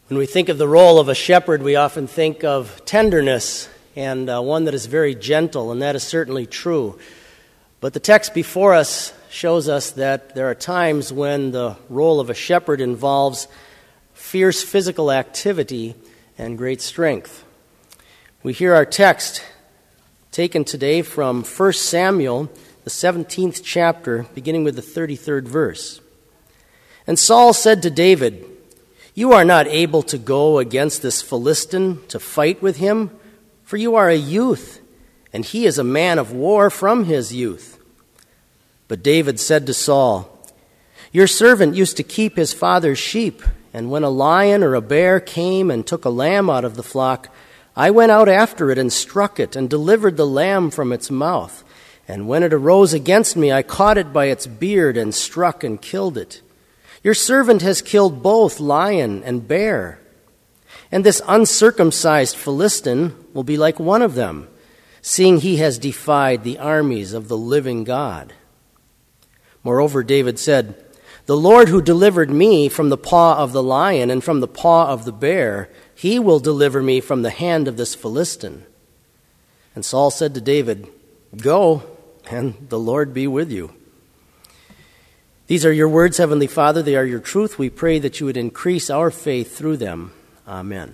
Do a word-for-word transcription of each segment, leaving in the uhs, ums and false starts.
When we think of the role of a shepherd, we often think of tenderness and uh, one that is very gentle, and that is certainly true. But the text before us shows us that there are times when the role of a shepherd involves fierce physical activity and great strength. We hear our text taken today from First Samuel, the seventeenth chapter, beginning with the thirty-third verse. And Saul said to David, "You are not able to go against this Philistine to fight with him, for you are a youth, and he is a man of war from his youth." But David said to Saul, "Your servant used to keep his father's sheep, and when a lion or a bear came and took a lamb out of the flock, I went out after it and struck it and delivered the lamb from its mouth. And when it arose against me, I caught it by its beard and struck and killed it. Your servant has killed both lion and bear. And this uncircumcised Philistine will be like one of them, seeing he has defied the armies of the living God." Moreover, David said, "The Lord who delivered me from the paw of the lion and from the paw of the bear, he will deliver me from the hand of this Philistine." And Saul said to David, "Go, and the Lord be with you." These are your words, Heavenly Father. They are your truth. We pray that you would increase our faith through them. Amen.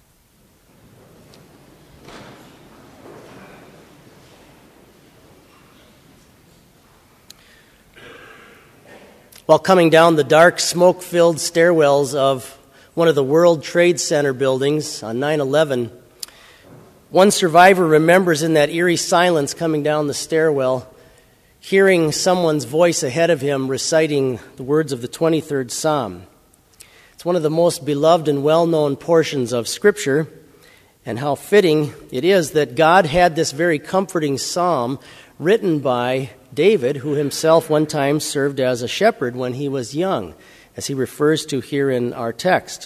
While coming down the dark, smoke-filled stairwells of one of the World Trade Center buildings on nine eleven, one survivor remembers in that eerie silence coming down the stairwell, hearing someone's voice ahead of him reciting the words of the twenty-third Psalm. It's one of the most beloved and well-known portions of Scripture, and how fitting it is that God had this very comforting psalm written by David, who himself one time served as a shepherd when he was young, as he refers to here in our text.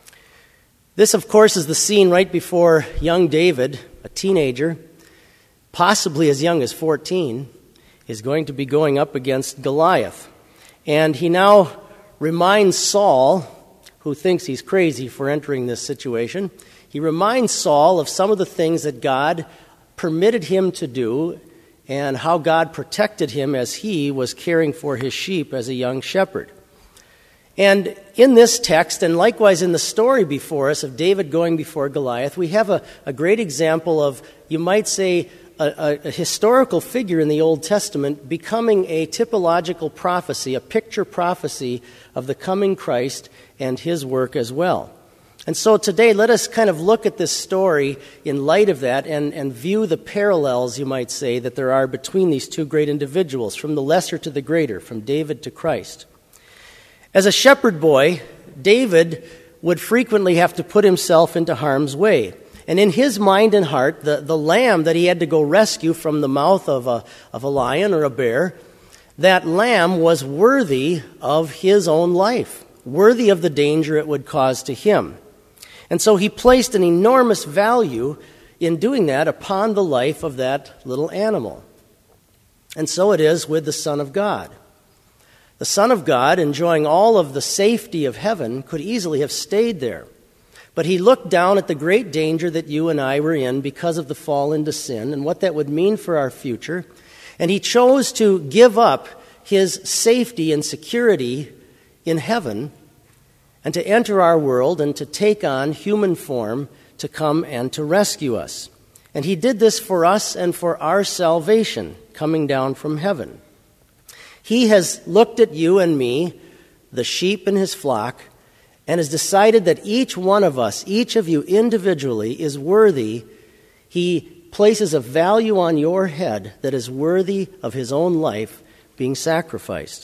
This, of course, is the scene right before young David, a teenager, possibly as young as fourteen, is going to be going up against Goliath. And he now reminds Saul, who thinks he's crazy for entering this situation, he reminds Saul of some of the things that God permitted him to do and how God protected him as he was caring for his sheep as a young shepherd. And in this text, and likewise in the story before us of David going before Goliath, we have a, a great example of, you might say, A, a historical figure in the Old Testament becoming a typological prophecy, a picture prophecy of the coming Christ and his work as well. And so today, let us kind of look at this story in light of that and, and view the parallels, you might say, that there are between these two great individuals, from the lesser to the greater, from David to Christ. As a shepherd boy, David would frequently have to put himself into harm's way. And in his mind and heart, the, the lamb that he had to go rescue from the mouth of a, of a lion or a bear, that lamb was worthy of his own life, worthy of the danger it would cause to him. And so he placed an enormous value in doing that upon the life of that little animal. And so it is with the Son of God. The Son of God, enjoying all of the safety of heaven, could easily have stayed there. But he looked down at the great danger that you and I were in because of the fall into sin and what that would mean for our future. And he chose to give up his safety and security in heaven and to enter our world and to take on human form to come and to rescue us. And he did this for us and for our salvation, coming down from heaven. He has looked at you and me, the sheep in his flock, and has decided that each one of us, each of you individually, is worthy. He places a value on your head that is worthy of his own life being sacrificed.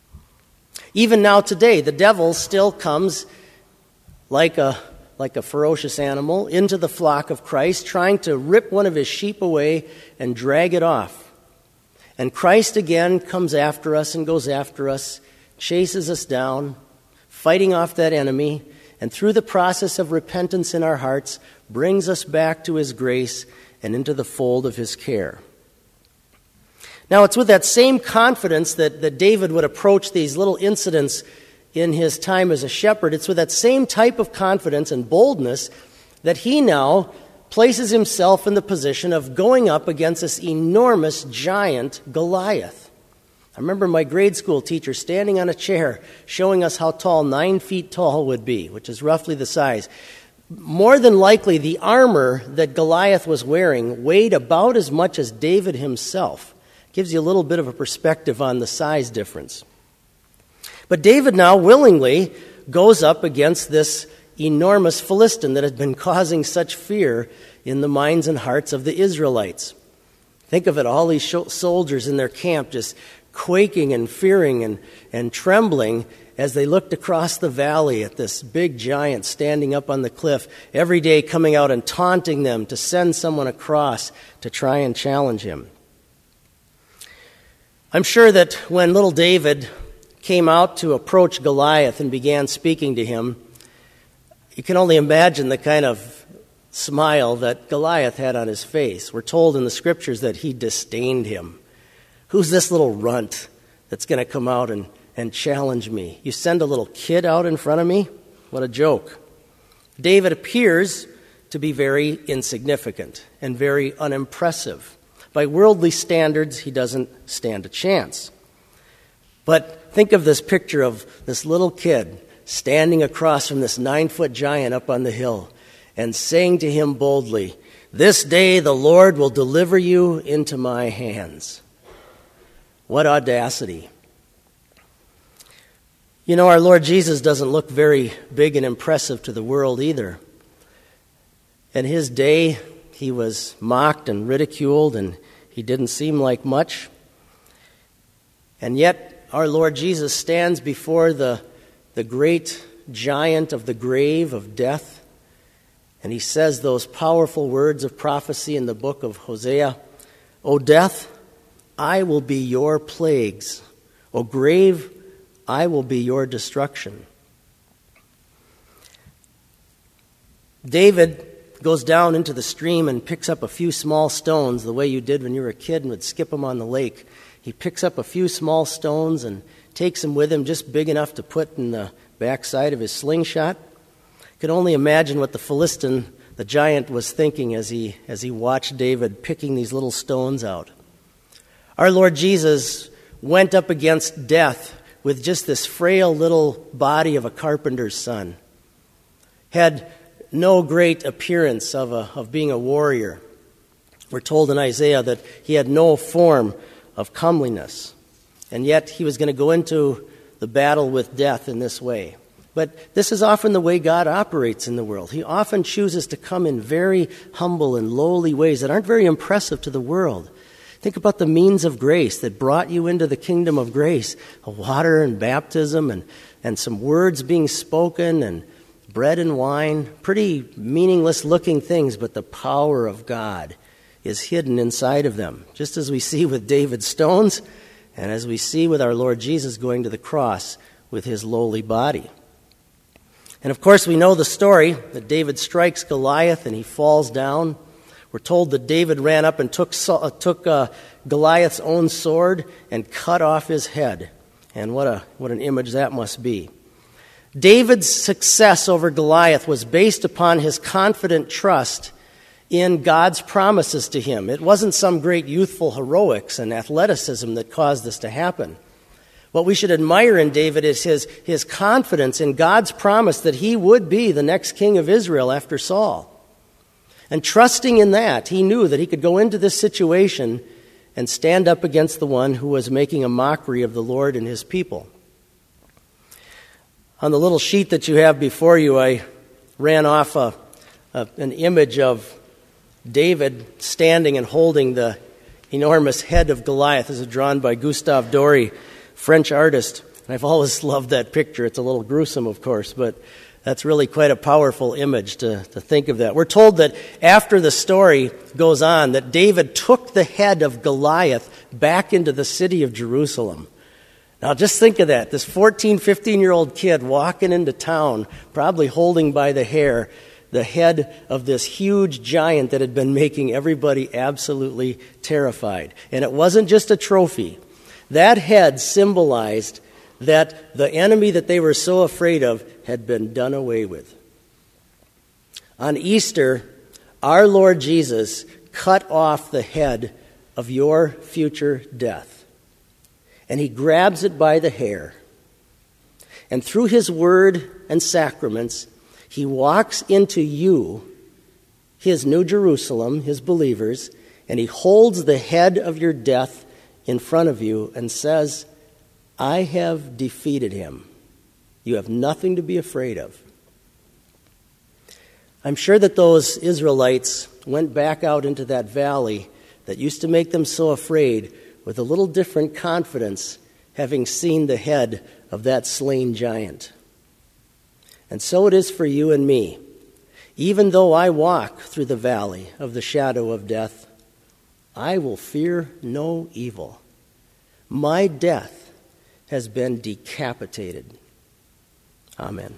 Even now today, the devil still comes like a, like a ferocious animal into the flock of Christ, trying to rip one of his sheep away and drag it off. And Christ again comes after us and goes after us, chases us down, fighting off that enemy, and through the process of repentance in our hearts, brings us back to his grace and into the fold of his care. Now, it's with that same confidence that, that David would approach these little incidents in his time as a shepherd, it's with that same type of confidence and boldness that he now places himself in the position of going up against this enormous giant Goliath. I remember my grade school teacher standing on a chair showing us how tall nine feet tall would be, which is roughly the size. More than likely, the armor that Goliath was wearing weighed about as much as David himself. Gives you a little bit of a perspective on the size difference. But David now willingly goes up against this enormous Philistine that had been causing such fear in the minds and hearts of the Israelites. Think of it, all these soldiers in their camp just quaking and fearing and, and trembling as they looked across the valley at this big giant standing up on the cliff, every day coming out and taunting them to send someone across to try and challenge him. I'm sure that when little David came out to approach Goliath and began speaking to him, you can only imagine the kind of smile that Goliath had on his face. We're told in the scriptures that he disdained him. Who's this little runt that's going to come out and, and challenge me? You send a little kid out in front of me? What a joke. David appears to be very insignificant and very unimpressive. By worldly standards, he doesn't stand a chance. But think of this picture of this little kid standing across from this nine-foot giant up on the hill and saying to him boldly, "This day the Lord will deliver you into my hands." What audacity. You know, our Lord Jesus doesn't look very big and impressive to the world either. In his day, he was mocked and ridiculed, and he didn't seem like much. And yet, our Lord Jesus stands before the the great giant of the grave of death, and he says those powerful words of prophecy in the book of Hosea, "O death, I will be your plagues. O grave, I will be your destruction." David goes down into the stream and picks up a few small stones, the way you did when you were a kid and would skip them on the lake. He picks up a few small stones and takes them with him, just big enough to put in the backside of his slingshot. You can only imagine what the Philistine, the giant, was thinking as he as he watched David picking these little stones out. Our Lord Jesus went up against death with just this frail little body of a carpenter's son. Had no great appearance of a, of being a warrior. We're told in Isaiah that he had no form of comeliness. And yet he was going to go into the battle with death in this way. But this is often the way God operates in the world. He often chooses to come in very humble and lowly ways that aren't very impressive to the world. Think about the means of grace that brought you into the kingdom of grace. A water and baptism and, and some words being spoken and bread and wine. Pretty meaningless looking things, but the power of God is hidden inside of them. Just as we see with David's stones, and as we see with our Lord Jesus going to the cross with his lowly body. And of course we know the story that David strikes Goliath and he falls down. We're told that David ran up and took, uh, took uh, Goliath's own sword and cut off his head. And what a what an image that must be. David's success over Goliath was based upon his confident trust in God's promises to him. It wasn't some great youthful heroics and athleticism that caused this to happen. What we should admire in David is his, his confidence in God's promise that he would be the next king of Israel after Saul. And trusting in that, he knew that he could go into this situation and stand up against the one who was making a mockery of the Lord and his people. On the little sheet that you have before you, I ran off a, a, an image of David standing and holding the enormous head of Goliath. This is drawn by Gustave Doré, French artist. And I've always loved that picture. It's a little gruesome, of course, but that's really quite a powerful image to, to think of that. We're told that after the story goes on, that David took the head of Goliath back into the city of Jerusalem. Now just think of that. This fourteen, fifteen-year-old kid walking into town, probably holding by the hair, the head of this huge giant that had been making everybody absolutely terrified. And it wasn't just a trophy. That head symbolized that the enemy that they were so afraid of had been done away with. On Easter, our Lord Jesus cut off the head of your future death, and he grabs it by the hair. And through his word and sacraments, he walks into you, his New Jerusalem, his believers, and he holds the head of your death in front of you and says, I have defeated him. You have nothing to be afraid of. I'm sure that those Israelites went back out into that valley that used to make them so afraid with a little different confidence, having seen the head of that slain giant. And so it is for you and me. Even though I walk through the valley of the shadow of death, I will fear no evil. My death has been decapitated. Amen.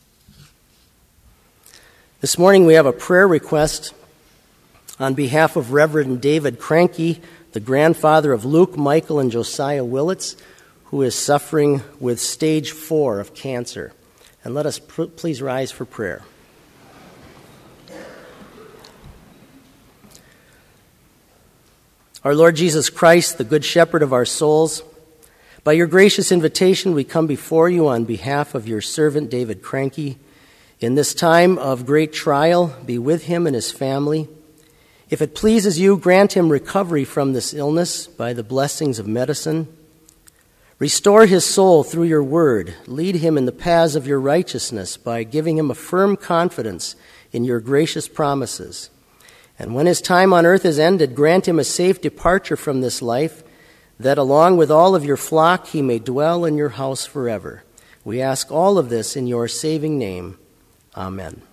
This morning we have a prayer request on behalf of Reverend David Cranky, the grandfather of Luke, Michael, and Josiah Willits, who is suffering with stage four of cancer. And let us pr- please rise for prayer. Our Lord Jesus Christ, the Good Shepherd of our souls, by your gracious invitation we come before you on behalf of your servant David Cranky. In this time of great trial, be with him and his family. If it pleases you, grant him recovery from this illness by the blessings of medicine. Restore his soul through your word. Lead him in the paths of your righteousness by giving him a firm confidence in your gracious promises. And when his time on earth is ended, grant him a safe departure from this life, that along with all of your flock he may dwell in your house forever. We ask all of this in your saving name. Amen.